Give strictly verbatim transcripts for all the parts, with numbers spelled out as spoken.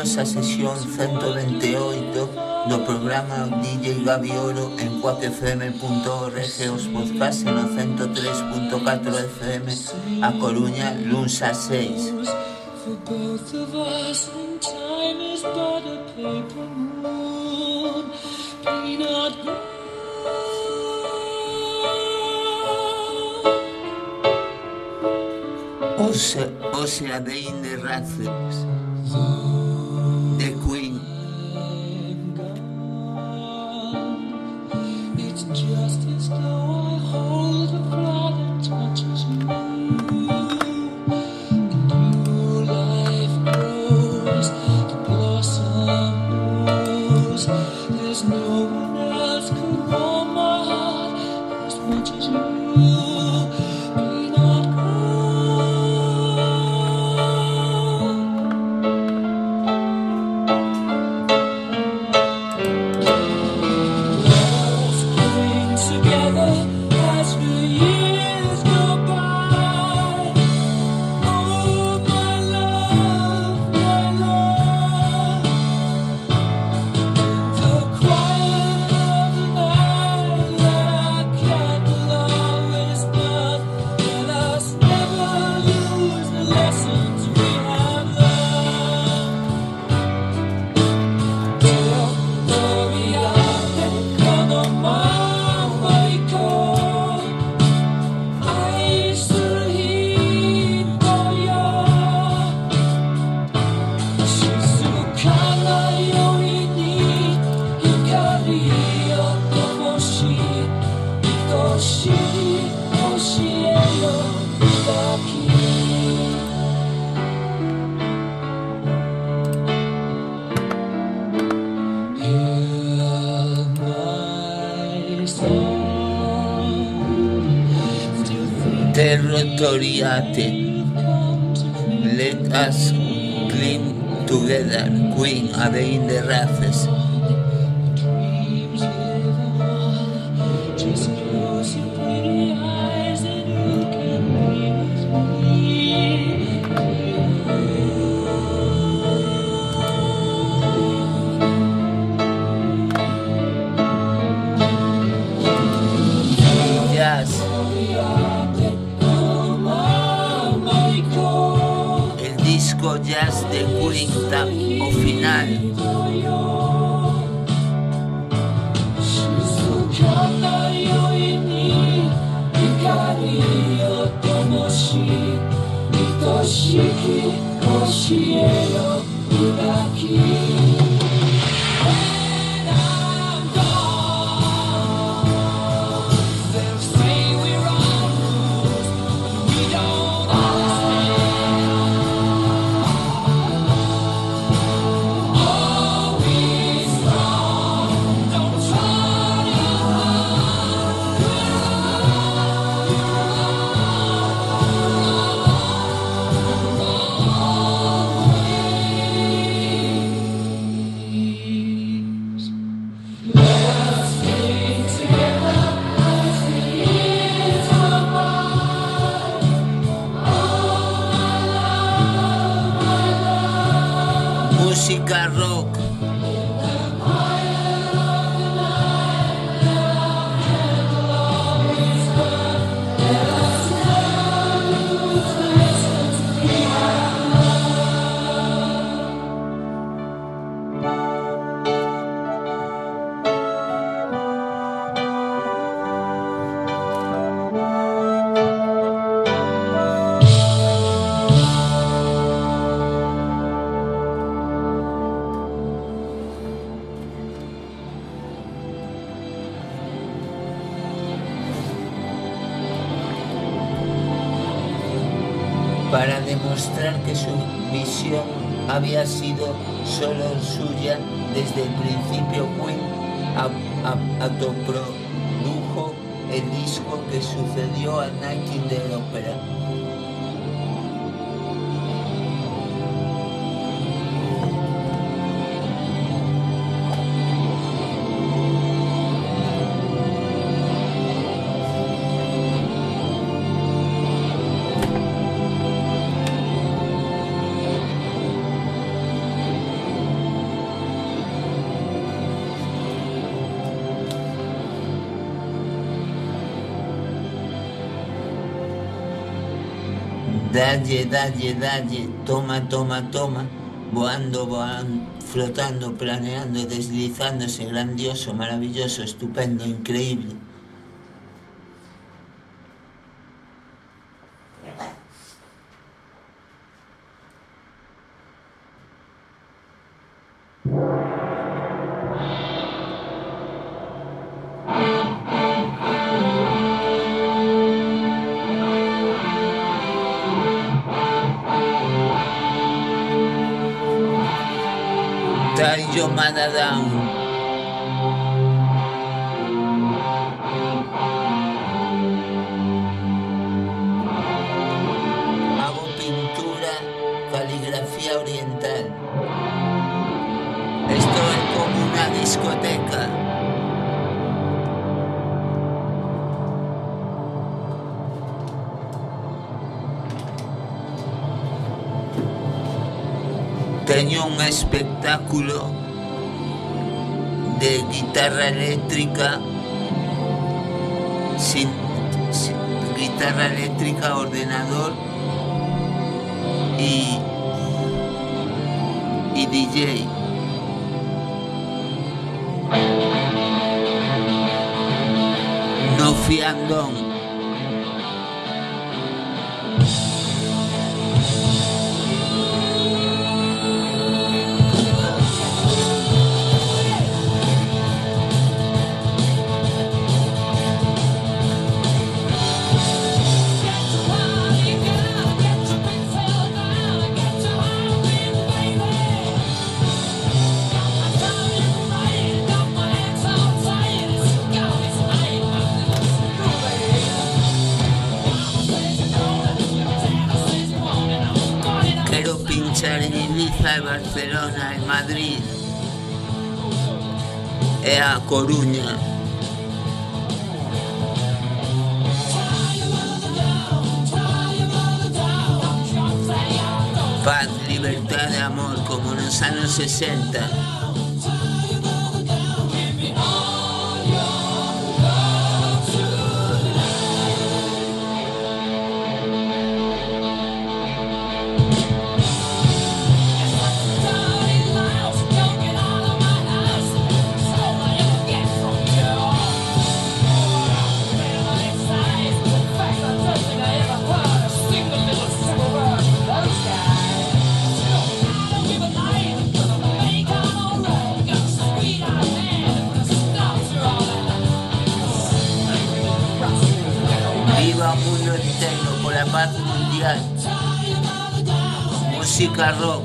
Benvidos á sesión ciento vinte e oito do programa D J Gabi Oro en cuac f m punto org, os podcasts no ciento tres punto catro F M a Coruña, luns a seis. For both of us, and time is but a paper moon. Be not gone. Ose, ose a Day in the Races, The Queen. It's just as though I hold a flower that touches you. The new life grows, the blossom blows. There's no one else could warm my heart as much as you. Be not together as the years go by. Oh, my love, my love. The quiet of the night, that candle always burn. Let us never lose the lessons we have learned. Till gloria economia. Territoriate, let us cling together, Queen, a Day in the Races. Dreams live on. Just close your pretty eyes and you can be with me. Jazz. El disco Jazz de Queen, ta- o final. Música rock. Para demostrar que su visión había sido solo suya desde el principio, Queen autoprodujo el disco que sucedió a Night in the Opera. Dalle, dalle, dalle, toma, toma, toma, voando, voando, flotando, planeando, deslizándose, grandioso, maravilloso, estupendo, increíble. Taiyo Madadown. Hago pintura, caligrafía oriental. Esto es como una discoteca. Tengo un espectáculo de guitarra eléctrica, sin, sin guitarra eléctrica, ordenador y, y D J. No fiandón. En Ibiza, en Barcelona, en Madrid e a Coruña. Paz, libertad e amor como nos anos sesenta. Viva un mundo entero por la paz mundial. Música rock.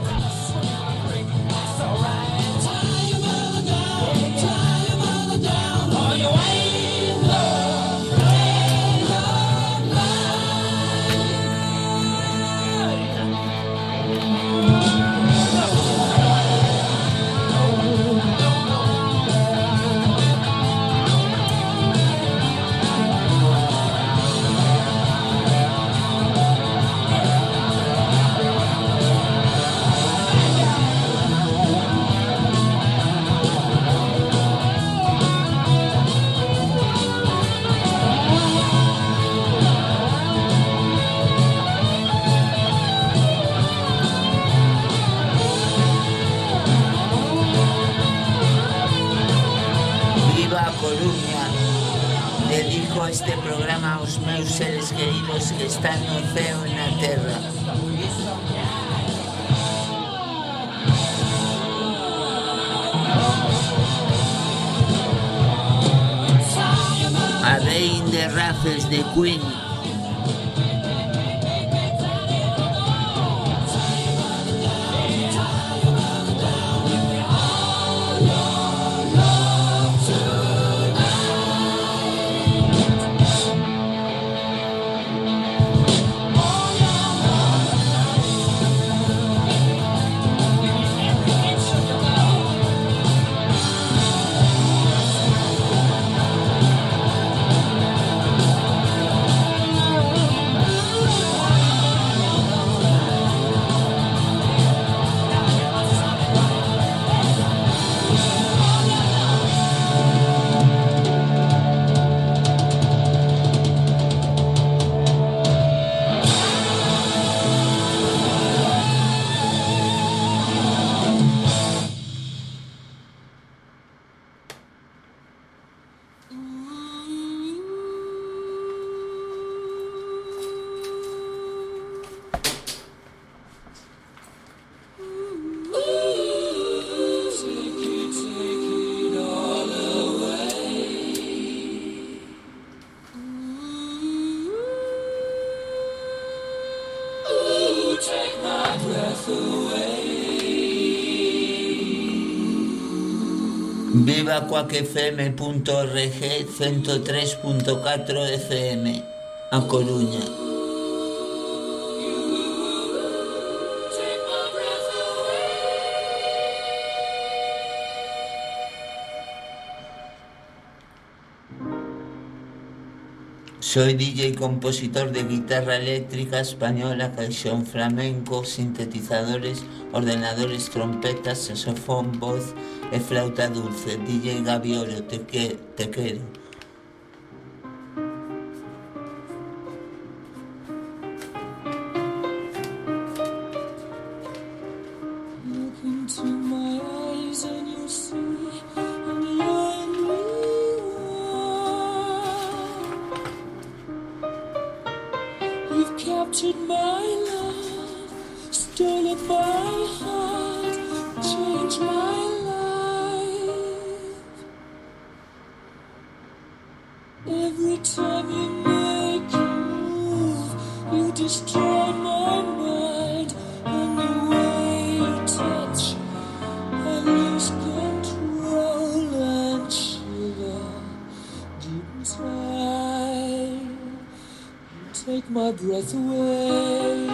Coruña, dedico este programa aos meus seres queridos que están no ceo e na terra. A Day in the Raffles de Queen. Viva quack f m punto org ciento tres punto catro F M a Coruña. Soy D J y compositor de guitarra eléctrica española, caixón flamenco, sintetizadores, ordenadores, trompetas, saxofón, voz e flauta dulce. D J Gavioro, te, que, te quero. Look into my eyes and you'll see I'm the only one. You've captured my love, stolen my heart, changed my life. Every time you make a move, you destroy my mind. And the way you touch, I lose control and shiver deep inside. You take my breath away.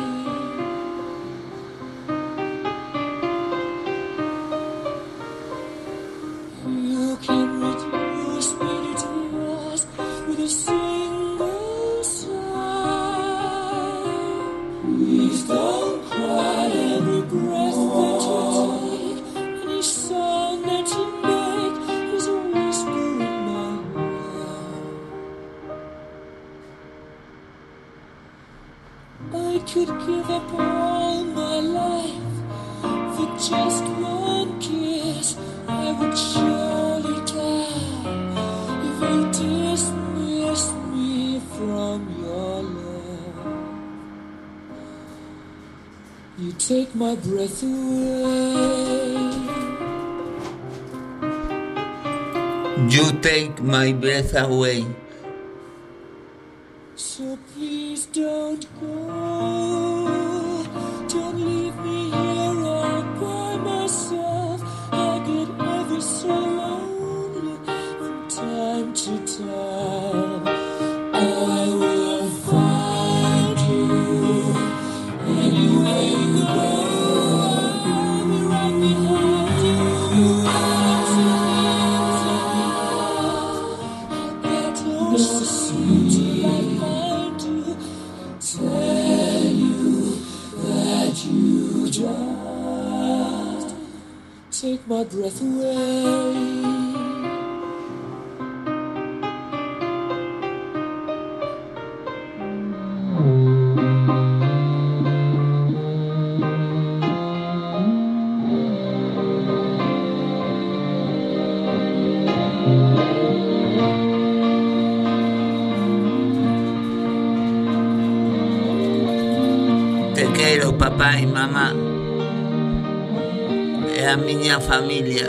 You can reduce me to tears with a single sigh. Please don't cry. Every breath that you take, any sound that you make is a whisper in my ear. I could give up all my life for just one kiss. I would surely die if you dismissed me from your love. You take my breath away. You take my breath away. So please don't go. Don't leave me here all by myself. I get ever so lonely from time to time. I will find you anywhere you go. I'll be right behind you. I'll get closer till I find you. Tell you that you just take my breath away. Te quero, papá e mamá. E a miña familia.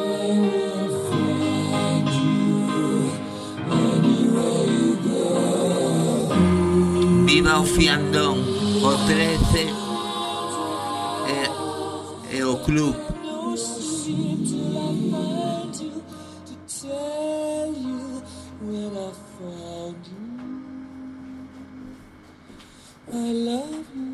Viva o fiandón, o trece e, e o club. No sleep till I find you to tell you when I found you. I love you.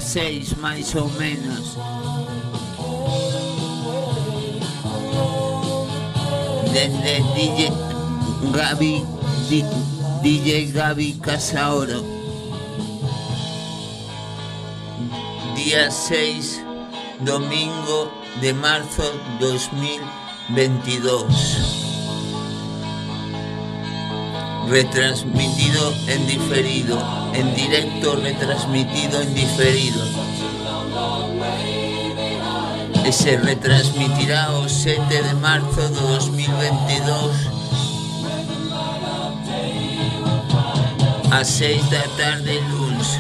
seis máis ou menos. Desde D J Gaby, D J Gaby Casaoro. Día seis, domingo de marzo dos mil veintidós. Retransmitido en diferido, en directo retransmitido en diferido. E se retransmitirá o sete de marzo de dos mil veintidós ás seis da tarde luns.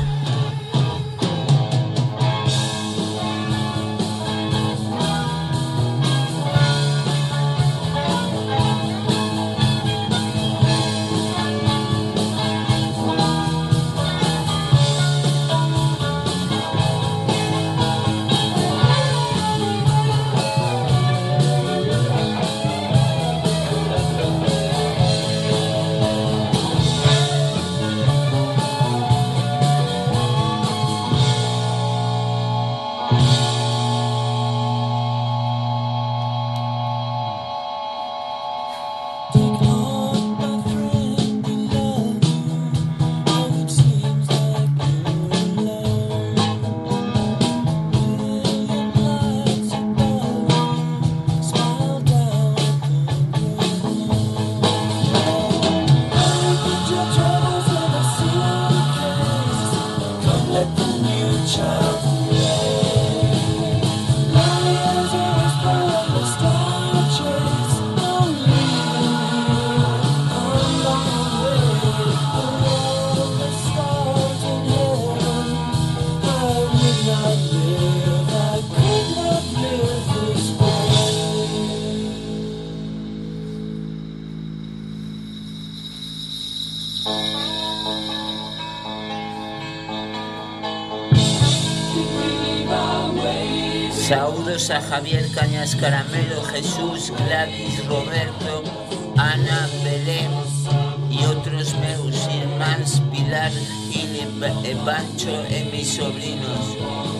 Saúdos a Javier Cañas Caramelo, Jesús, Gladys, Roberto, Ana, Belén y otros meus irmáns Pilar, Gil e Pancho e mis sobrinos.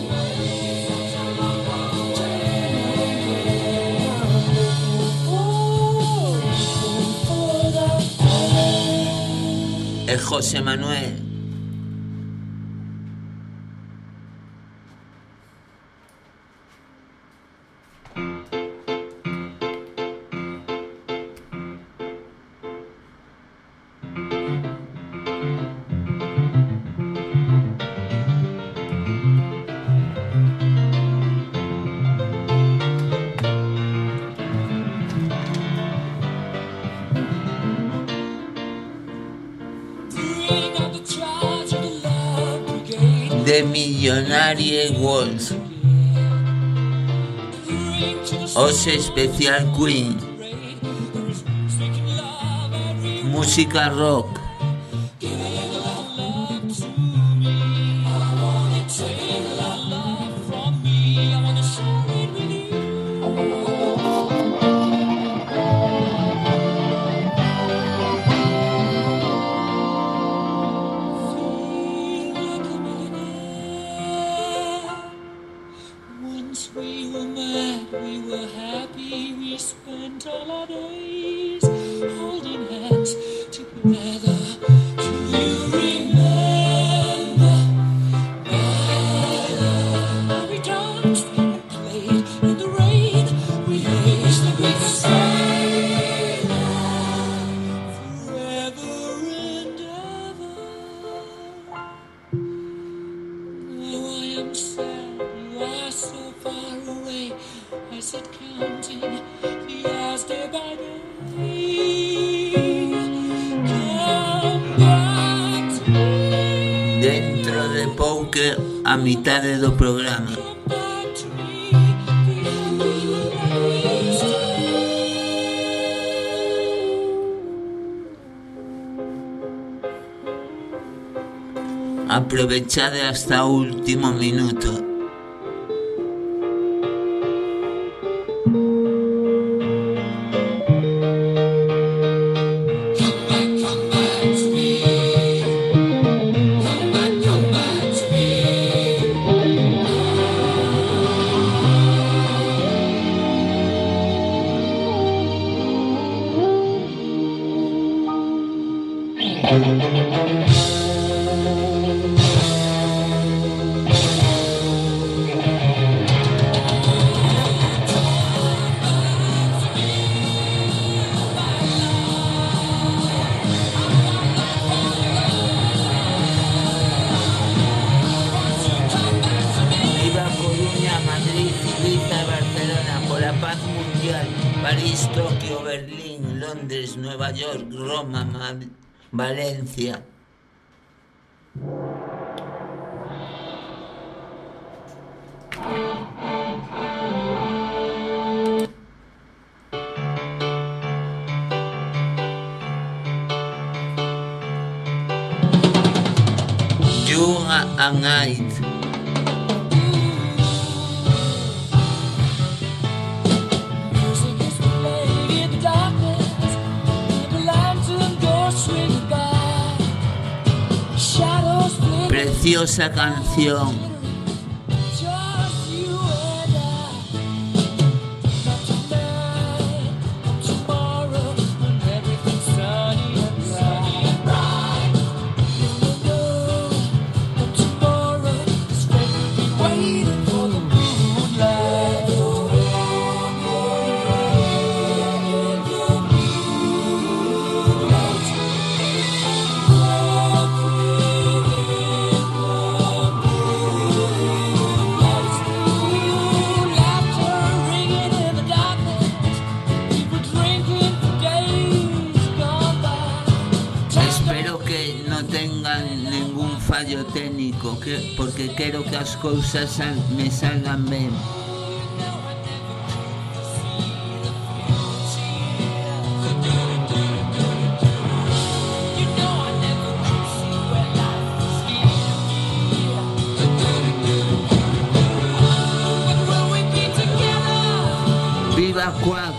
E José Manuel. The Millionaire Wolf. Ose especial Queen. Música rock. Dentro de pouco a mitade do programa. Aprovechade hasta o último minuto. París, Tokio, Berlín, Londres, Nueva York, Roma, Madrid, Valencia. You and I. Preciosa canción. Fallo técnico, que, porque quiero que las cosas sal, me salgan bien. ¡Viva Quack!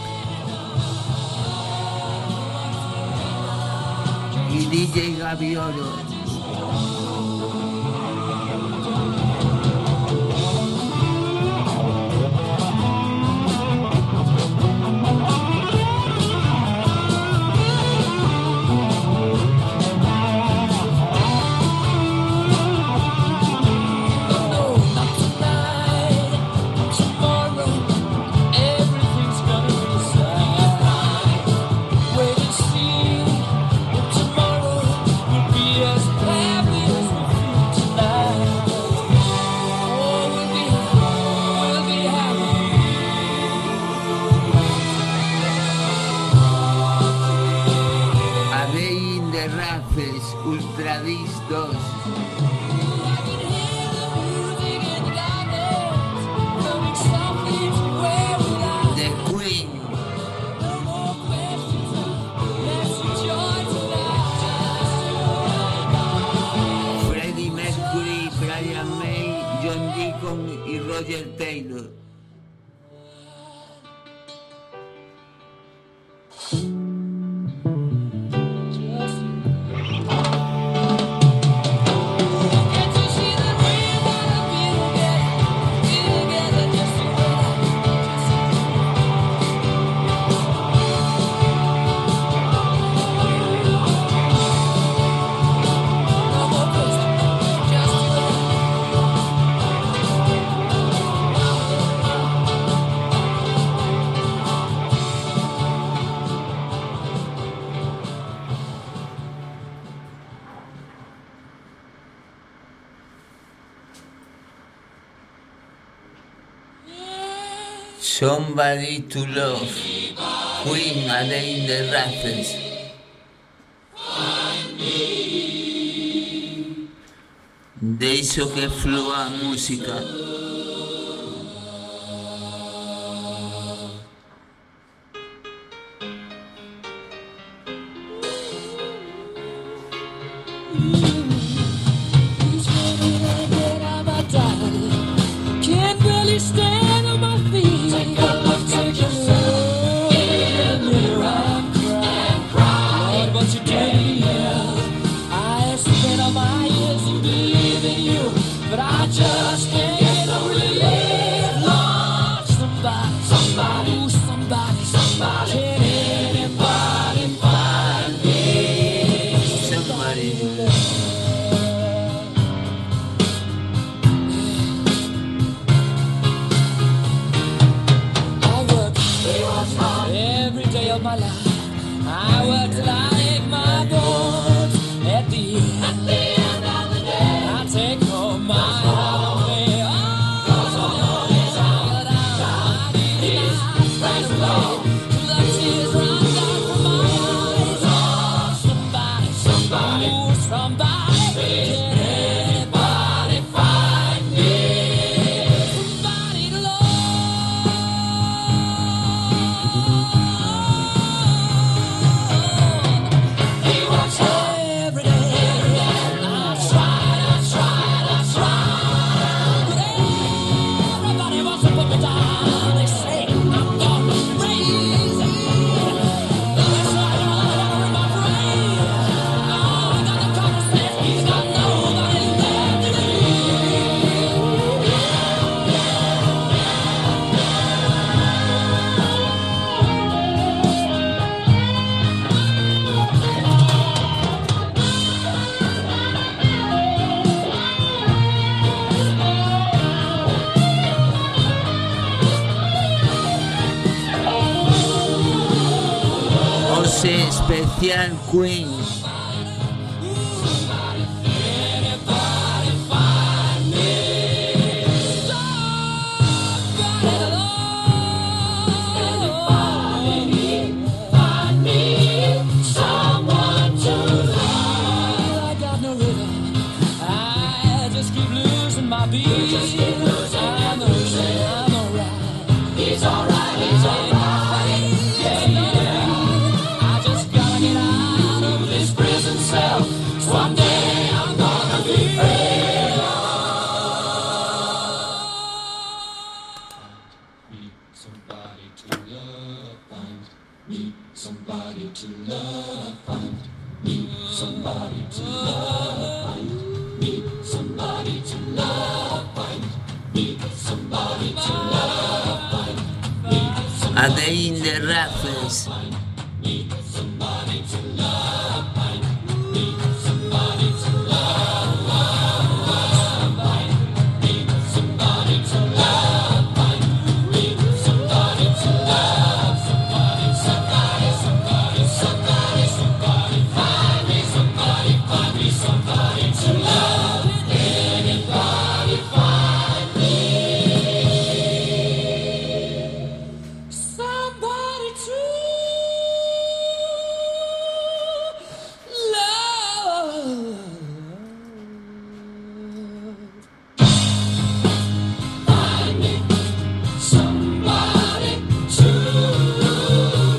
Y D J Gaviolo. Ultradistos. The Queen. Freddie Mercury, Brian May, John Deacon y Roger Taylor. Somebody to Love, Queen, A Day in the Races. Deixo que flua a música. But I just can't get of my life. I work till I ache my bones. At the end, at the end of the day, I take home my holiday. Oh, so long as I I need my right away. The tears run down from my eyes. Oh, somebody, somebody, ooh, somebody, can anybody find me? Somebody to love. He wants every day. I tried, I tried, I tried. But everybody wants to put me down. They say I'm gone crazy. That's why I don't have in my brain. Oh, I got the conversation. He's got nobody left to leave. José Especial Queen. He's alright, he's alright. I just gotta get out of this prison cell. Someday I'm gonna be free. Need somebody to love, find me somebody to love, find me somebody to love, find me somebody to love, find me somebody to love, find me A Day in the Raffles. me somebody to love, find me somebody to love, find me somebody to love, find me somebody to love, somebody, somebody, somebody, somebody, somebody, find me somebody, find me somebody to love. Anybody find me somebody to love. Find me somebody to love.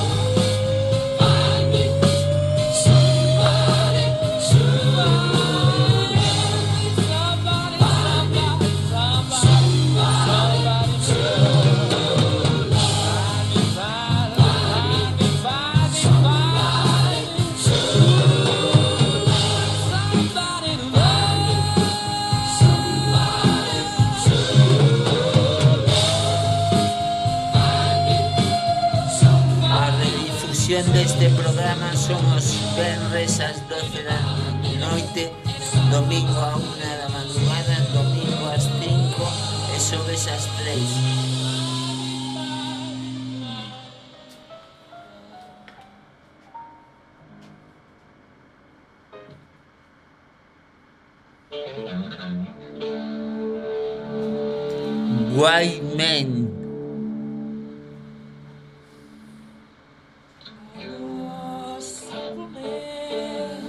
Find me somebody to love. Somebody, somebody, somebody, somebody to love. Find me, find me, find me, find me to love. Somebody to love. Somebody to love. Find me somebody. A redifusión de este programa somos venres ás doce da noite, domingo a una da madrugada, domingo ás cinco e sobes ás tres. White Men. You're Superman.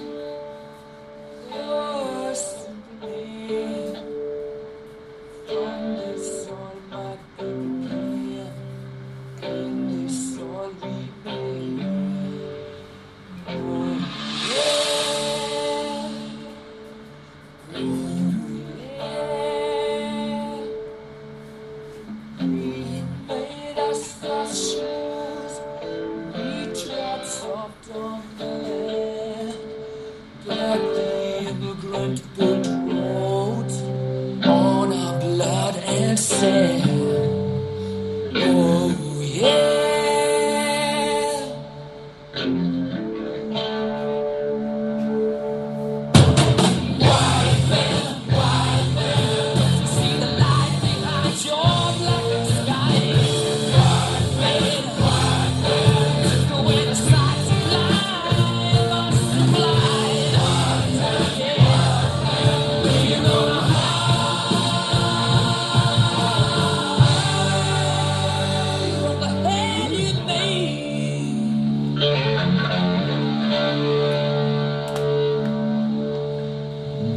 You're Superman. From this all my memory, in this all we made. Oh yeah, oh yeah. We made us our shoes. We trod soft on the land. Black the immigrant built roads on our blood and sand. Oh yeah. White man, white man, see the light behind your black sky. White man, white man.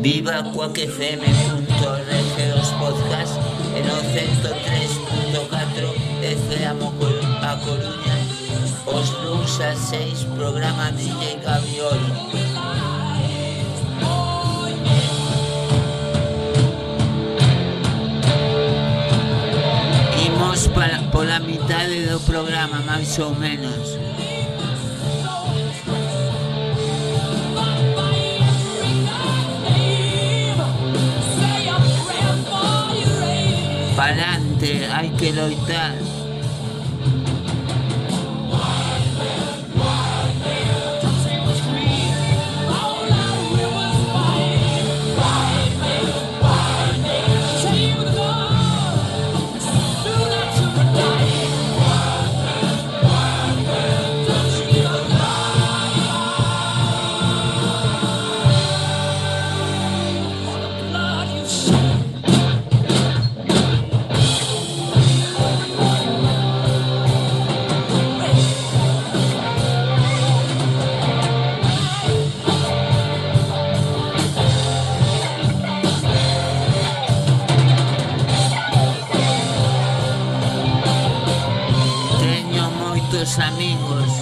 Viva Quack F M punto org os podcast en o ciento tres punto catro F M a Coruña. Os luns a seis programa D J Gaviolo. Imos para, pola mitade do programa, máis ou menos. Pa'lante, hai que loitar. Amigos,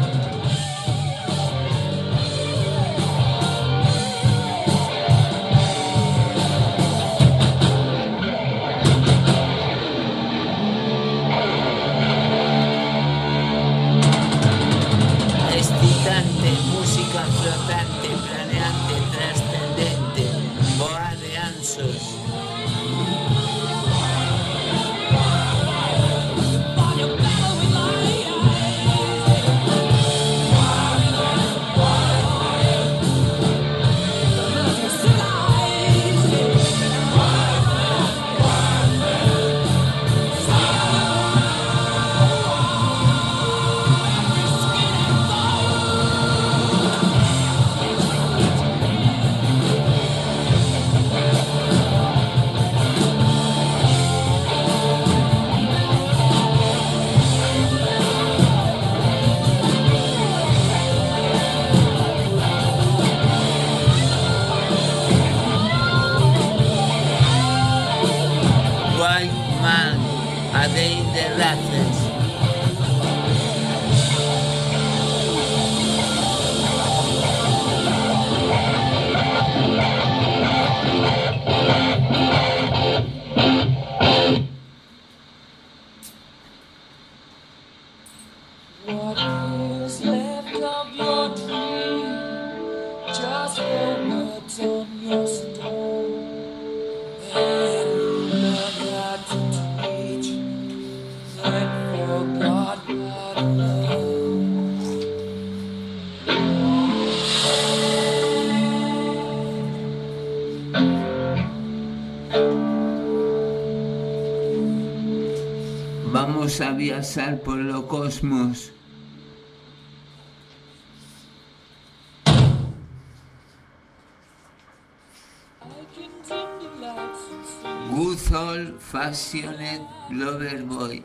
excitante, música flotante, planeante, trascendente, boa de ansos. Vamos a viajar por lo cosmos. Good old fashioned lover boy.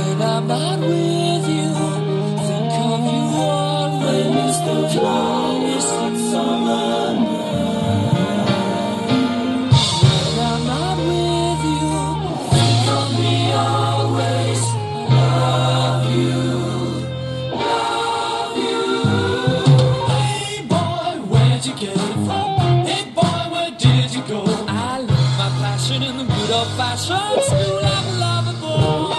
I'm not with you, think of you always, the cloud. summer night. When I'm not with you, think of me always. Love you, love you. Hey boy, where'd you get it from? Hey boy, where did you go? I learned my passion in the good old fashioned school of loving boys.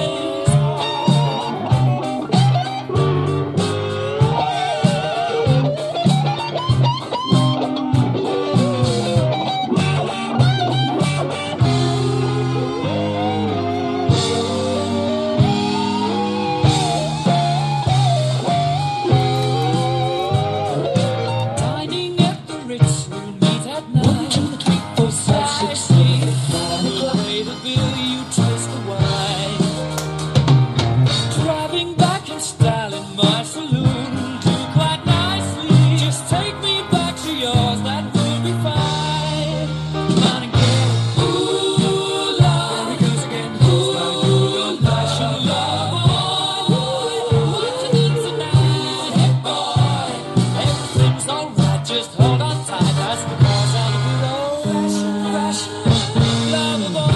Dining at the Ritz, we'll meet at night. One, two, three, four, five, six, seven, eight. We'll pay the bill, you taste the wine. Driving back in style in my saloon, do quite nicely. Just take me back to yours, that will be fine. Come on and get it. Ooh, love. There it goes again. Ooh, good old-fashioned love, boy. What you do tonight? Hey, boy. Everything's alright, just hold on tight. That's because I'm a good old-fashioned, fashioned lover boy.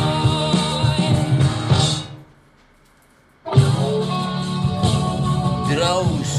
Draws.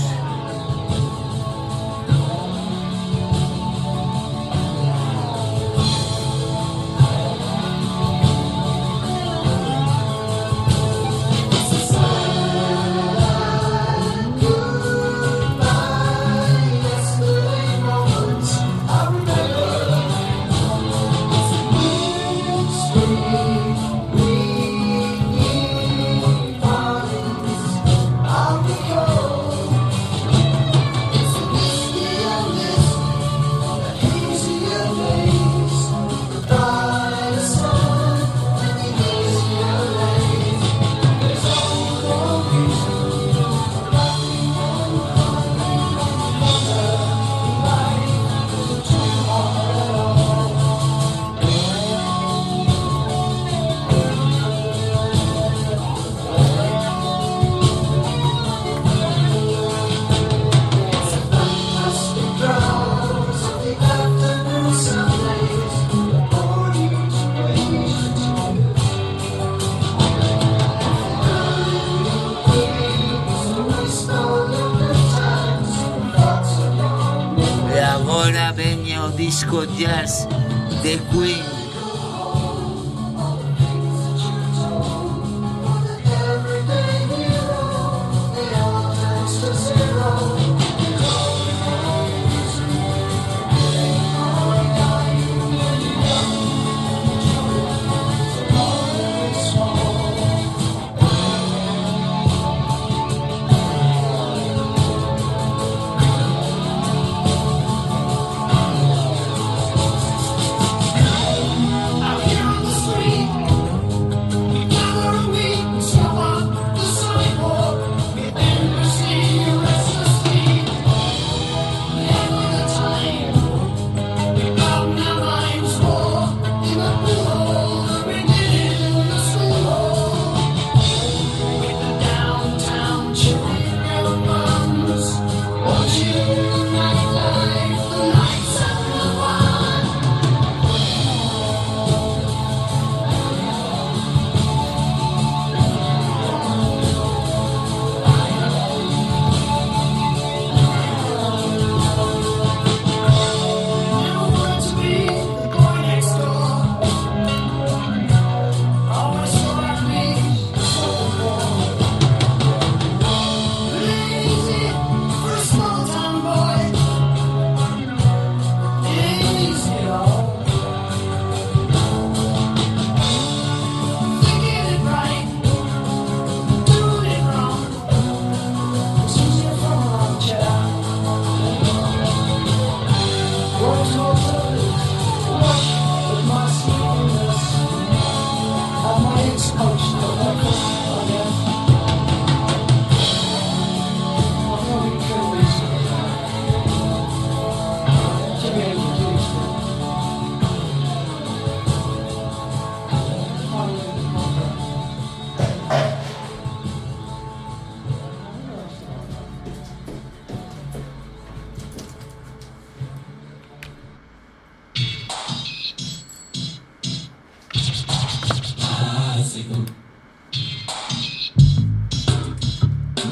E agora veña o disco jazz de Queen.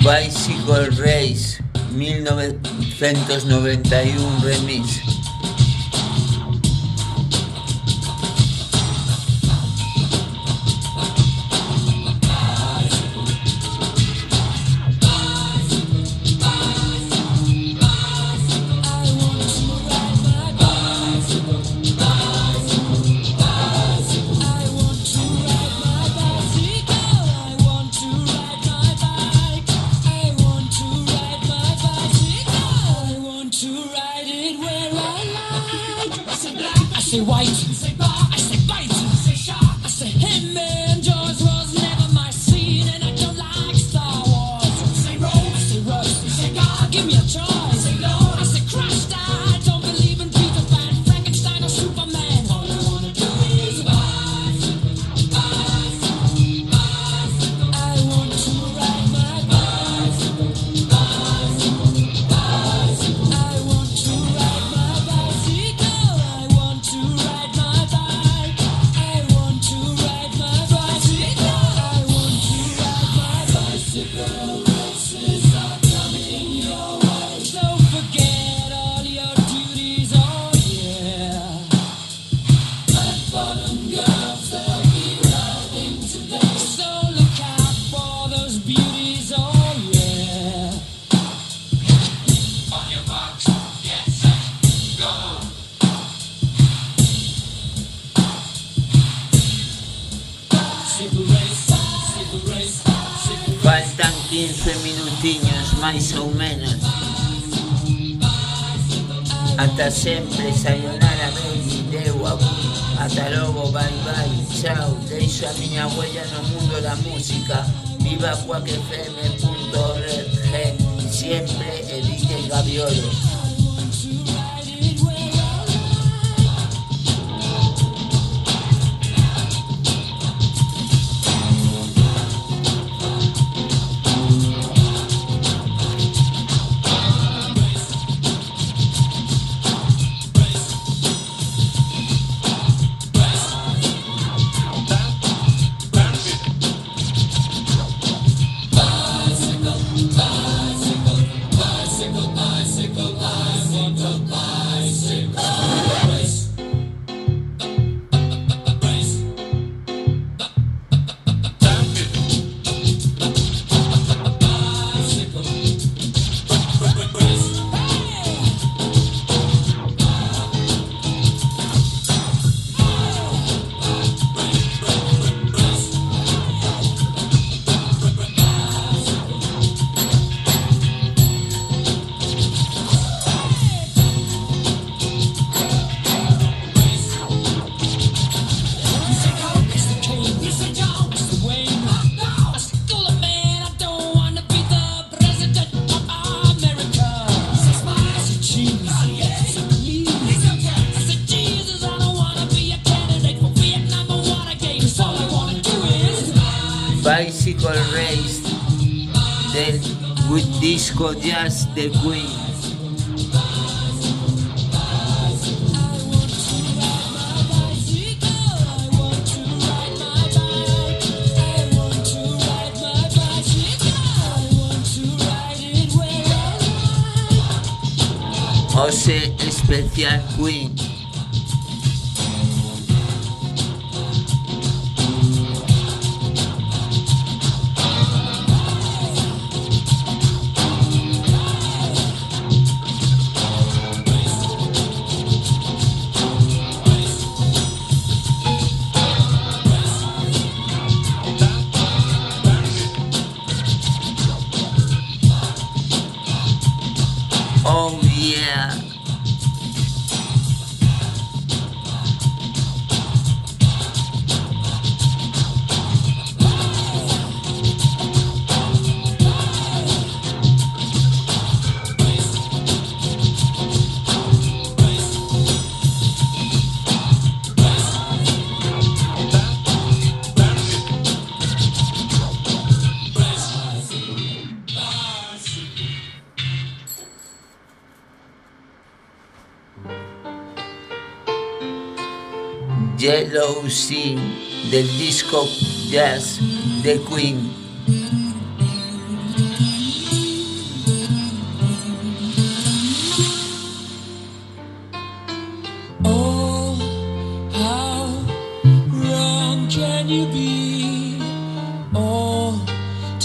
Bicycle Race mil novecientos noventa y uno remix. Faltan quince minutiños, máis ou menos. Ata sempre, sayonara, baby, deu abu. Ata logo, bye bye, chao. Deixo a miña huella no mundo da música. Viva Quack F M punto org. Siempre e D J Gaviolo. Bicycle Race del disco Jazz de Queen. Ose especial Queen. Oh yeah. Yellow Sea del disco Jazz de Queen.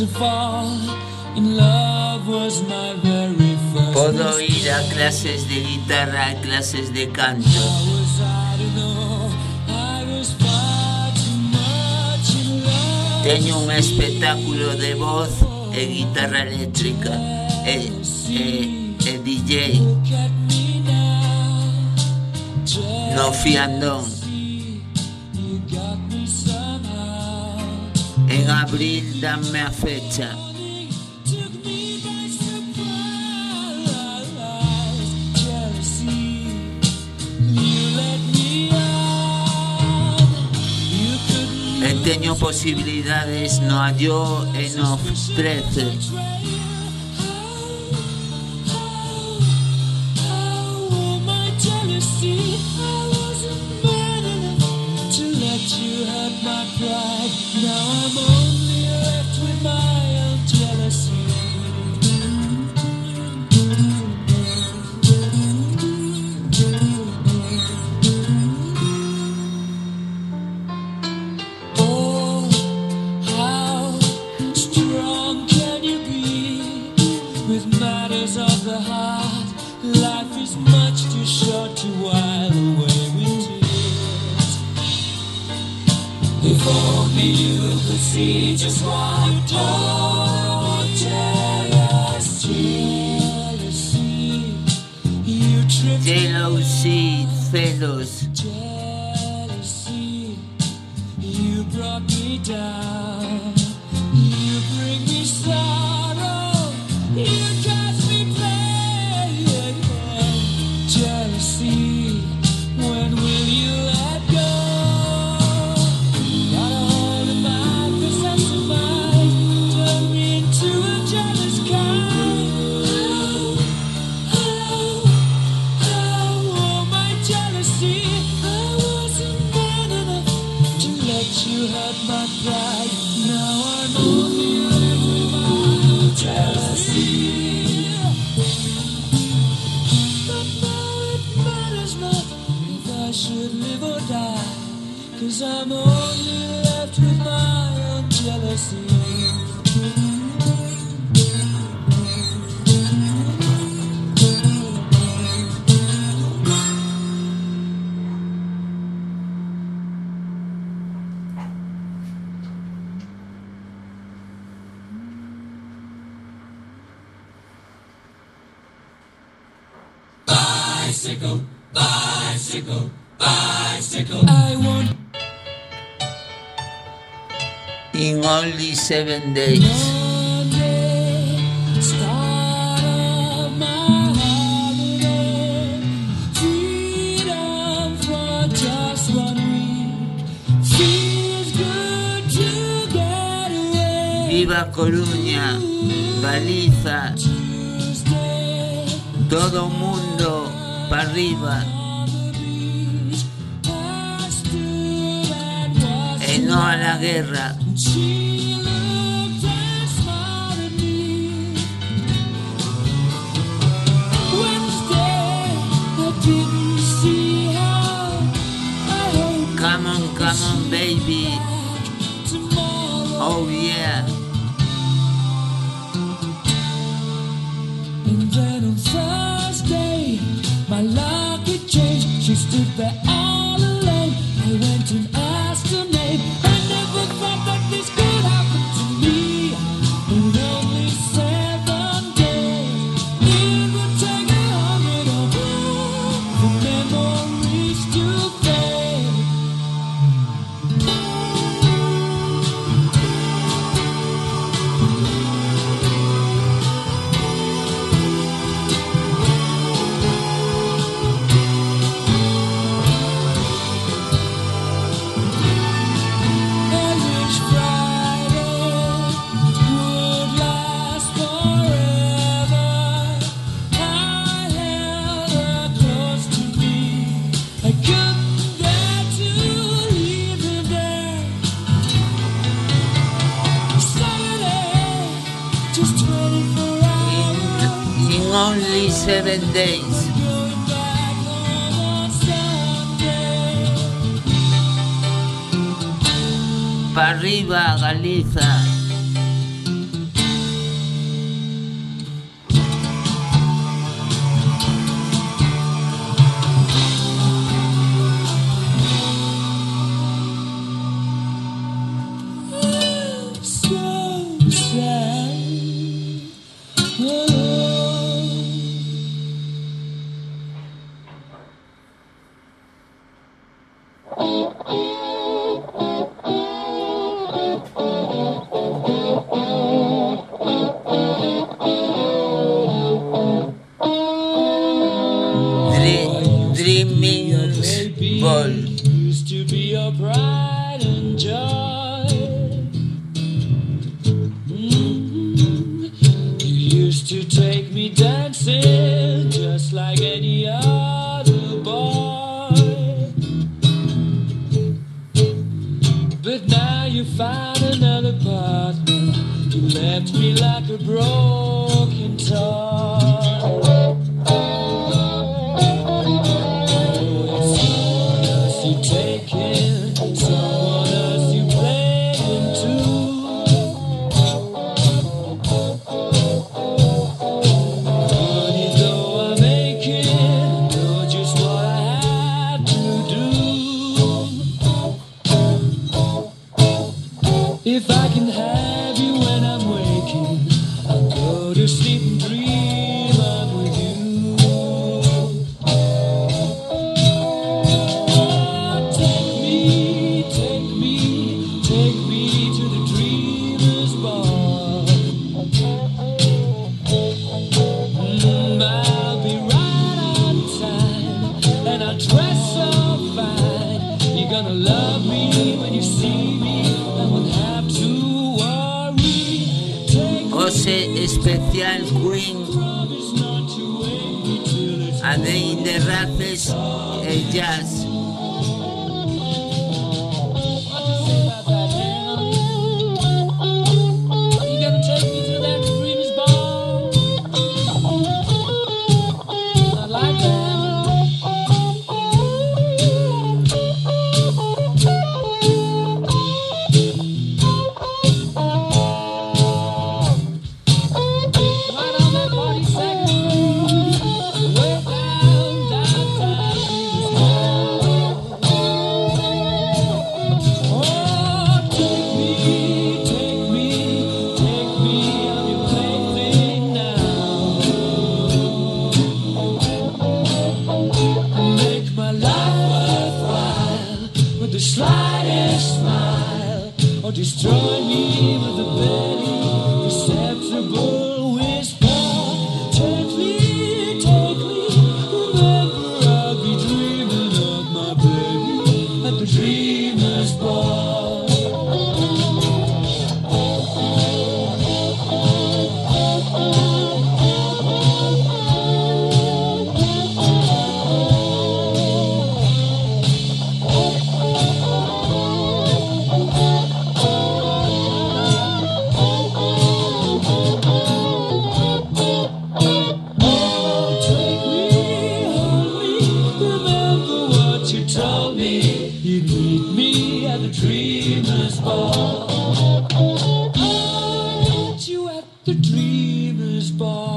to fall in love was my very first. Puedo ir a clases de guitarra, a clases de canto. Teño un espectáculo de voz e guitarra eléctrica e, e, e D J no fiandón. En abril dame a fecha. E teño posibilidades no hallo e no trece. See just what oh, jealousy, jealousy, you tripped Jealousy, celos. jealousy, you brought me down, you bring me sorrow, you cast me pain, jealousy, when will you let go? Cause I'm only left with my own jealousy. Bicycle, bicycle, bicycle. I want In only seven days. Monday, start of my holiday. Freedom for just one week. Feels good to get away. Viva Coruña, Galiza, Tuesday, todo mundo para arriba. I stood and watched. E no a la guerra. She looked and smiled at me. Wednesday, I didn't see how. I hope Come on, come on, baby. tomorrow. Oh yeah. And then on Thursday, my luck had changed. She stood there all alone. I went and asked her name. I never thought that this could happen to me. In only seven days, it would take a hundred or more for memories to fade. I wish Friday would last forever. I held her close to me. I couldn't bear to leave her there. Saturday, just twenty-four hours. In only seven days. Going back home on Sunday. Para arriba, Galiza. used to take me dancing just like any other boy. But now you found another partner. You left me like a broken toy. You taking someone else you playing too. Funny though I'm aching, know just what I have to do. If I can have you when I'm waking, I'll go to sleep and dream I'm with you. Especial Queen, A Day in the Races, el jazz. Destroy me with a very perceptible whisper. Take me, take me, remember I'll be dreaming of my baby at the Dreamer's Ball. Dreamer's Ball. I met you at the Dreamer's Ball.